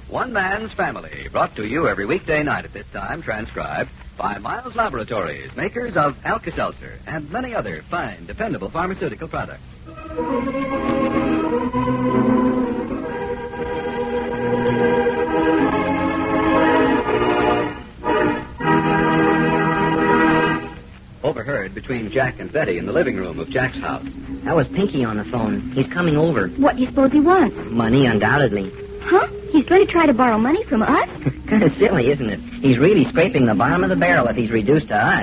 One Man's Family, brought to you every weekday night at this time, transcribed by Miles Laboratories, makers of Alka-Seltzer and many other fine, dependable pharmaceutical products. Overheard between Jack and Betty in the living room of Jack's house. That was Pinky on the phone. He's coming over. What do you suppose he wants? Money, undoubtedly. Huh? He's going to try to borrow money from us? Kind of silly, isn't it? He's really scraping the bottom of the barrel if he's reduced to us.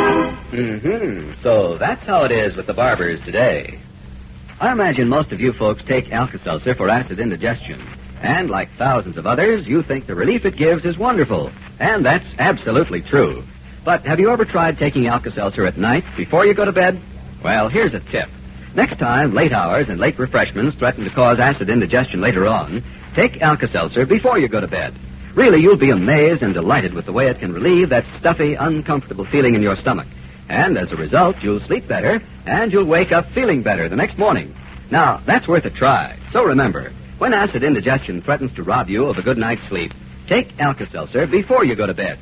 So that's how it is with the barbers today. I imagine most of you folks take Alka-Seltzer for acid indigestion. And like thousands of others, you think the relief it gives is wonderful. And that's absolutely true. But have you ever tried taking Alka-Seltzer at night before you go to bed? Well, here's a tip. Next time late hours and late refreshments threaten to cause acid indigestion later on, take Alka-Seltzer before you go to bed. Really, you'll be amazed and delighted with the way it can relieve that stuffy, uncomfortable feeling in your stomach. And as a result, you'll sleep better, and you'll wake up feeling better the next morning. Now, that's worth a try. So remember, when acid indigestion threatens to rob you of a good night's sleep, take Alka-Seltzer before you go to bed.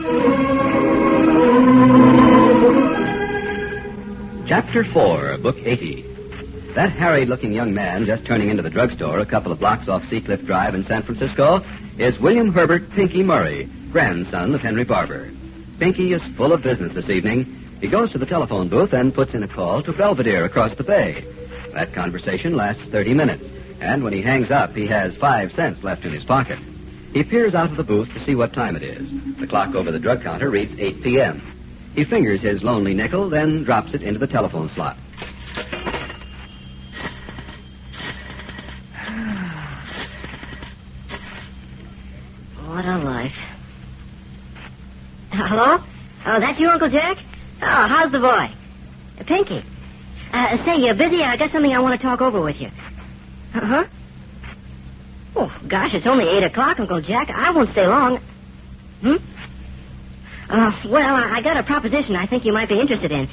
Chapter 4, Book 80. That harried-looking young man just turning into the drugstore a couple of blocks off Seacliff Drive in San Francisco is William Herbert Pinky Murray, grandson of Henry Barber. Pinky is full of business this evening. He goes to the telephone booth and puts in a call to Belvedere across the bay. That conversation lasts 30 minutes, and when he hangs up, he has 5 cents left in his pocket. He peers out of the booth to see what time it is. The clock over the drug counter reads 8 p.m. He fingers his lonely nickel, then drops it into the telephone slot. What a life. Hello? Oh, that's you, Uncle Jack? Oh, how's the boy? Pinky. Say, you busy? I got something I want to talk over with you. Uh-huh. Oh, gosh, it's only 8 o'clock, Uncle Jack. I won't stay long. Well, I got a proposition I think you might be interested in.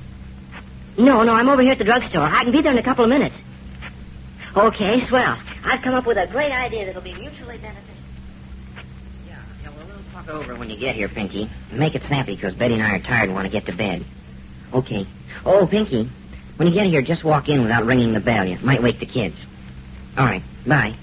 No, I'm over here at the drugstore. I can be there in a couple of minutes. Okay, swell. I've come up with a great idea that'll be mutually beneficial. Yeah, well, we'll talk over when you get here, Pinky. Make it snappy, because Betty and I are tired and want to get to bed. Okay. Oh, Pinky, when you get here, just walk in without ringing the bell. You might wake the kids. All right, bye.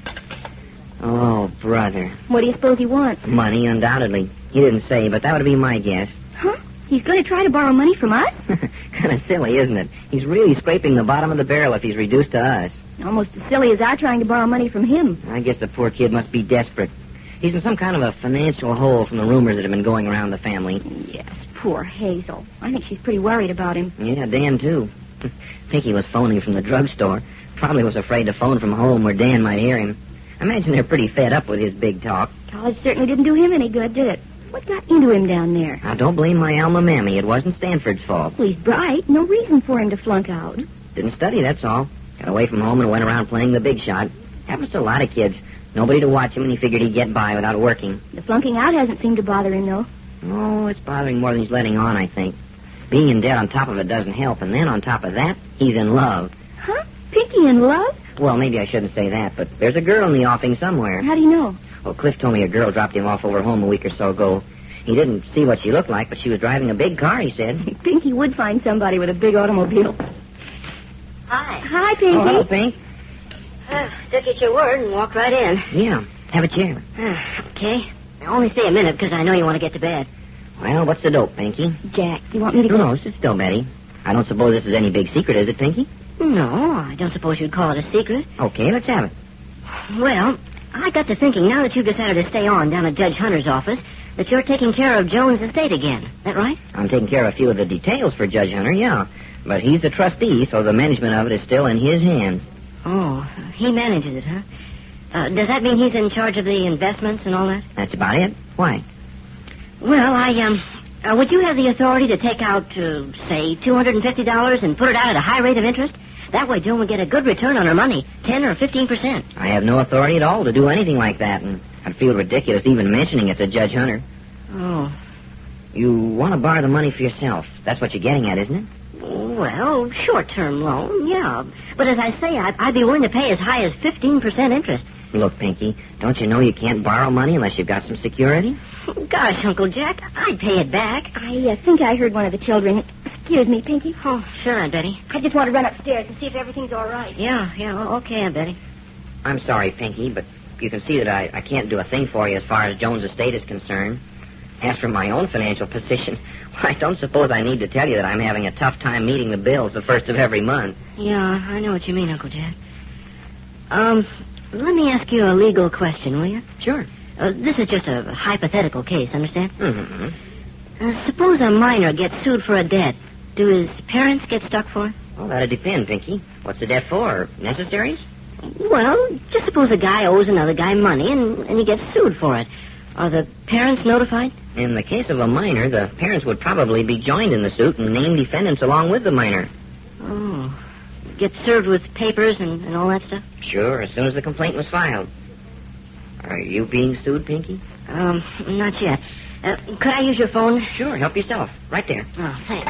Oh, brother. What do you suppose he wants? Money, undoubtedly. He didn't say, but that would be my guess. Huh? He's going to try to borrow money from us? Kind of silly, isn't it? He's really scraping the bottom of the barrel if he's reduced to us. Almost as silly as our trying to borrow money from him. I guess the poor kid must be desperate. He's in some kind of a financial hole from the rumors that have been going around the family. Yes, poor Hazel. I think she's pretty worried about him. Yeah, Dan, too. Pinky was phoning from the drugstore. Probably was afraid to phone from home where Dan might hear him. I imagine they're pretty fed up with his big talk. College certainly didn't do him any good, did it? What got into him down there? Now, don't blame my alma mammy. It wasn't Stanford's fault. Well, he's bright. No reason for him to flunk out. Didn't study, that's all. Got away from home and went around playing the big shot. Happens to a lot of kids. Nobody to watch him, and he figured he'd get by without working. The flunking out hasn't seemed to bother him, though. Oh, it's bothering more than he's letting on, I think. Being in debt on top of it doesn't help, and then on top of that, he's in love. Huh? Pinky in love? Well, maybe I shouldn't say that, but there's a girl in the offing somewhere. How do you know? Well, Cliff told me a girl dropped him off over home a week or so ago. He didn't see what she looked like, but she was driving a big car, he said. Pinky would find somebody with a big automobile. Hi. Hi, Pinky. Oh, hello, Pink. Took at your word and walked right in. Yeah, have a chair. Okay. Now, only stay a minute because I know you want to get to bed. Well, what's the dope, Pinky? Jack, do you want me to go? No, sit still, Betty. I don't suppose this is any big secret, is it, Pinky? No, I don't suppose you'd call it a secret. Okay, let's have it. Well, I got to thinking, now that you've decided to stay on down at Judge Hunter's office, that you're taking care of Jones' estate again. That right? I'm taking care of a few of the details for Judge Hunter, yeah. But he's the trustee, so the management of it is still in his hands. Oh, he manages it, huh? Does that mean he's in charge of the investments and all that? That's about it. Why? Well, would you have the authority to take out, say, $250 and put it out at a high rate of interest? That way Joan would get a good return on her money, 10 or 15%. I have no authority at all to do anything like that, and I'd feel ridiculous even mentioning it to Judge Hunter. Oh. You want to borrow the money for yourself. That's what you're getting at, isn't it? Well, short-term loan, yeah. But as I say, I'd be willing to pay as high as 15% interest. Look, Pinky, don't you know you can't borrow money unless you've got some security? Gosh, Uncle Jack, I'd pay it back. I think I heard one of the children. Excuse me, Pinky. Oh, sure, Aunt Betty. I just want to run upstairs and see if everything's all right. Yeah, okay, Aunt Betty. I'm sorry, Pinky, but you can see that I can't do a thing for you as far as Jones' estate is concerned. As for my own financial position, I don't suppose I need to tell you that I'm having a tough time meeting the bills the first of every month. Yeah, I know what you mean, Uncle Jack. Let me ask you a legal question, will you? Sure. This is just a hypothetical case, understand? Mm-hmm. Suppose a minor gets sued for a debt. Do his parents get stuck for it? Well, that'd depend, Pinky. What's the debt for? Necessaries? Well, just suppose a guy owes another guy money and he gets sued for it. Are the parents notified? In the case of a minor, the parents would probably be joined in the suit and named defendants along with the minor. Oh. Get served with papers and all that stuff? Sure, as soon as the complaint was filed. Are you being sued, Pinky? Not yet. Could I use your phone? Sure, help yourself. Right there. Oh, thanks.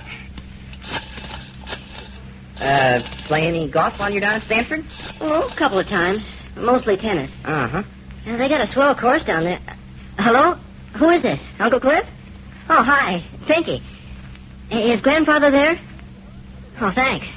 Play any golf while you're down at Stanford? Oh, a couple of times. Mostly tennis. Uh-huh. They got a swell course down there. Hello? Who is this? Uncle Cliff? Oh, hi. Pinky. Is Grandfather there? Oh, thanks.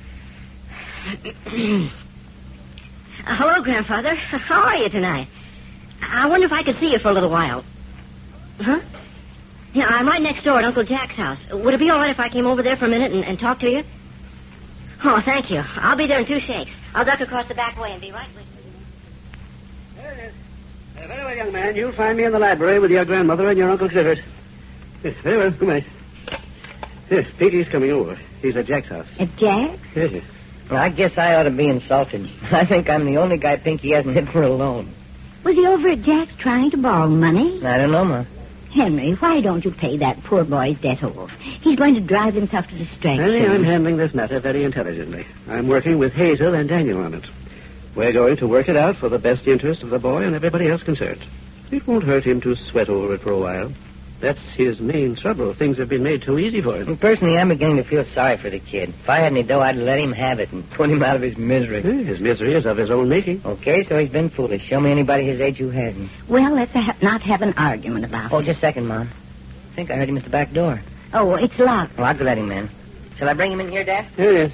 Hello, Grandfather. How are you tonight? I wonder if I could see you for a little while. Huh? Yeah, I'm right next door at Uncle Jack's house. Would it be all right if I came over there for a minute and talked to you? Oh, thank you. I'll be there in 2 shakes. I'll duck across the back way and be right with you. There it is. Very well, young man. You'll find me in the library with your grandmother and your Uncle Clifford. Yes, very well. Good night. Yes, Pinky's coming over. He's at Jack's house. At Jack's? Yes, yes. Well, I guess I ought to be insulted. I think I'm the only guy Pinky hasn't hit for a loan. Was he over at Jack's trying to borrow money? I don't know, Ma. Henry, why don't you pay that poor boy's debt off? He's going to drive himself to distraction. Annie, I'm handling this matter very intelligently. I'm working with Hazel and Daniel on it. We're going to work it out for the best interest of the boy and everybody else concerned. It won't hurt him to sweat over it for a while. That's his main trouble. Things have been made too easy for him. Well, personally, I'm beginning to feel sorry for the kid. If I had any dough, I'd let him have it and put him out of his misery. His misery is of his own making. Okay, so he's been foolish. Show me anybody his age who hasn't. Well, let's not have an argument about it. Oh, just a second, Mom. I think I heard him at the back door. Oh, it's locked. Well, I'll go let him in. Shall I bring him in here, Dad? Yes.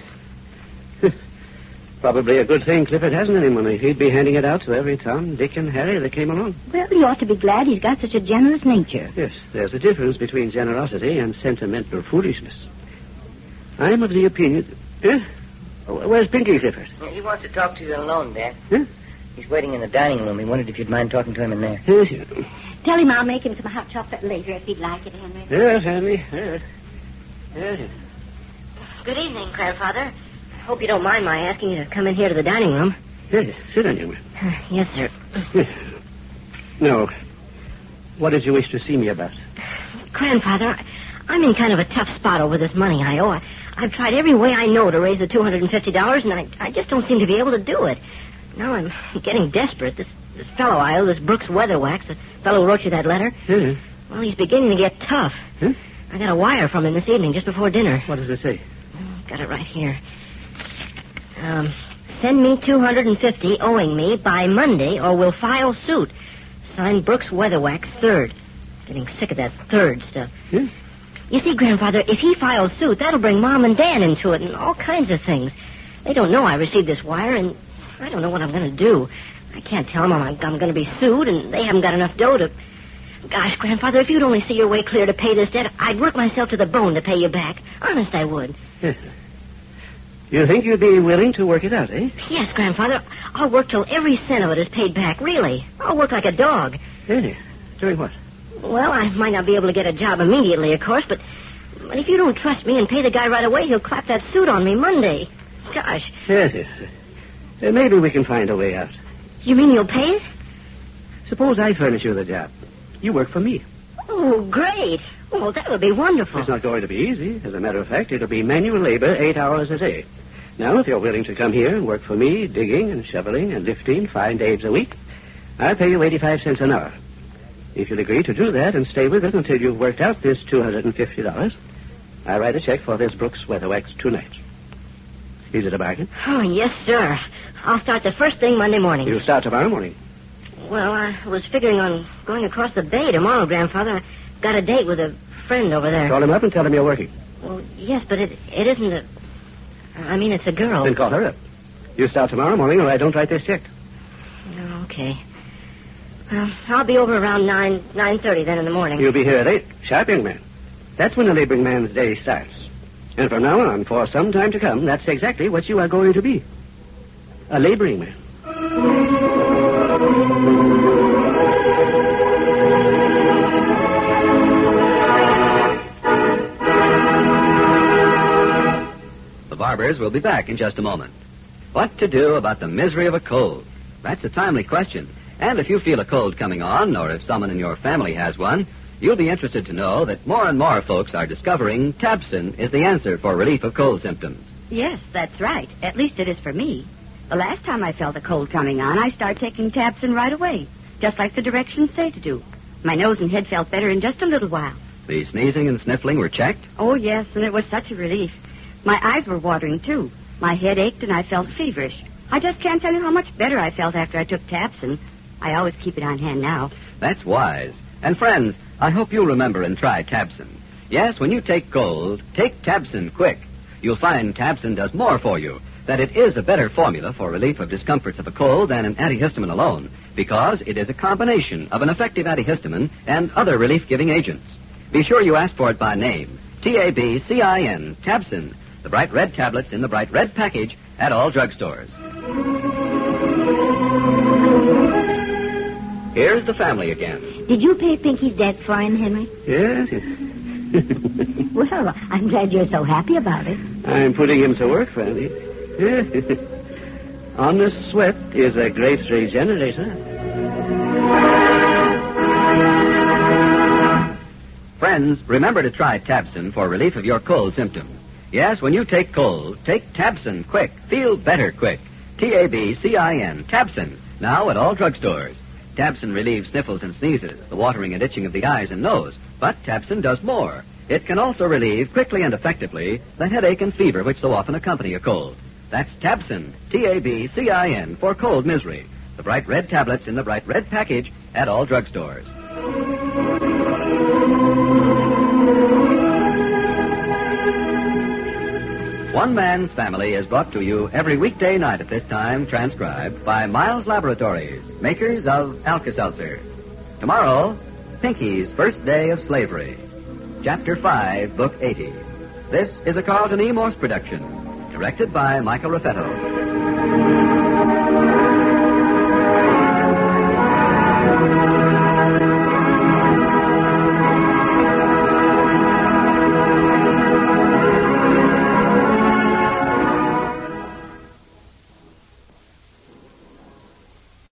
Probably a good thing Clifford hasn't any money. He'd be handing it out to every Tom, Dick, and Harry that came along. Well, you ought to be glad he's got such a generous nature. Yes, there's a difference between generosity and sentimental foolishness. I'm of the opinion... Where's Pinky, Clifford? He wants to talk to you alone, Dad. Huh? He's waiting in the dining room. He wondered if you'd mind talking to him in there. Yes, Tell him I'll make him some hot chocolate later if he'd like it, Henry. yes, Henry. Yes. Good evening, Grandfather. I hope you don't mind my asking you to come in here to the dining room. Yes, sit down, young man. Yes, sir. Yes. No. What did you wish to see me about? Grandfather, I'm in kind of a tough spot over this money I owe. I've tried every way I know to raise the $250, and I just don't seem to be able to do it. Now I'm getting desperate. This fellow I owe, this Brooks Weatherwax, the fellow who wrote you that letter, Yes. well, he's beginning to get tough. Huh? I got a wire from him this evening, just before dinner. What does it say? Got it right here. Send me $250 owing me by Monday, or we'll file suit. Signed Brooks Weatherwax, 3rd. Getting sick of that 3rd stuff. Huh? You see, Grandfather, if he files suit, that'll bring Mom and Dan into it and all kinds of things. They don't know I received this wire, and I don't know what I'm going to do. I can't tell them I'm going to be sued, and they haven't got enough dough to... Gosh, Grandfather, if you'd only see your way clear to pay this debt, I'd work myself to the bone to pay you back. Honest, I would. You think you'd be willing to work it out, eh? Yes, Grandfather. I'll work till every cent of it is paid back, really. I'll work like a dog. Really? Doing what? Well, I might not be able to get a job immediately, of course, but if you don't trust me and pay the guy right away, he'll clap that suit on me Monday. Gosh. Yes. Maybe we can find a way out. You mean you'll pay it? Suppose I furnish you the job. You work for me. Oh, great. Oh, that would be wonderful. It's not going to be easy. As a matter of fact, it'll be manual labor, 8 hours a day. Now, if you're willing to come here and work for me, digging and shoveling and lifting 5 days a week, I'll pay you 85 cents an hour. If you'll agree to do that and stay with it until you've worked out this $250, I'll write a check for this Brooks Weatherwax tonight. Is it a bargain? Oh, yes, sir. I'll start the first thing Monday morning. You start tomorrow morning. Well, I was figuring on going across the bay tomorrow, Grandfather. I got a date with a friend over there. Call him up and tell him you're working. Well, yes, but it isn't a... I mean, it's a girl. Then call her up. You start tomorrow morning or I don't write this check. Okay. Well, I'll be over around 9:30 then in the morning. You'll be here at 8. Sharp, young man. That's when a laboring man's day starts. And from now on, for some time to come, that's exactly what you are going to be. A laboring man. The Barbers will be back in just a moment. What to do about the misery of a cold? That's a timely question. And if you feel a cold coming on, or if someone in your family has one, you'll be interested to know that more and more folks are discovering Tabson is the answer for relief of cold symptoms. Yes, that's right. At least it is for me. The last time I felt a cold coming on, I started taking Tabson right away, just like the directions say to do. My nose and head felt better in just a little while. The sneezing and sniffling were checked? Oh, yes, and it was such a relief. My eyes were watering, too. My head ached and I felt feverish. I just can't tell you how much better I felt after I took Tabson. I always keep it on hand now. That's wise. And friends, I hope you'll remember and try Tabson. Yes, when you take cold, take Tabson quick. You'll find Tabson does more for you, that it is a better formula for relief of discomforts of a cold than an antihistamine alone, because it is a combination of an effective antihistamine and other relief-giving agents. Be sure you ask for it by name. Tabcin, Tabson, the bright red tablets in the bright red package at all drugstores. Here's the family again. Did you pay Pinky's debt for him, Henry? Yes. Well, I'm glad you're so happy about it. I'm putting him to work, Franny. Honest sweat is a great regenerator. Friends, remember to try Tabson for relief of your cold symptoms. Yes, when you take cold, take Tabson quick. Feel better quick. Tabcin, Tabson, now at all drugstores. Tabson relieves sniffles and sneezes, the watering and itching of the eyes and nose. But Tabson does more. It can also relieve quickly and effectively the headache and fever which so often accompany a cold. That's Tabson, Tabcin, for cold misery. The bright red tablets in the bright red package at all drugstores. One Man's Family is brought to you every weekday night at this time, transcribed by Miles Laboratories, makers of Alka-Seltzer. Tomorrow, Pinky's First Day of Slavery. Chapter 5, Book 80. This is a Carlton E. Morse production, directed by Michael Raffetto.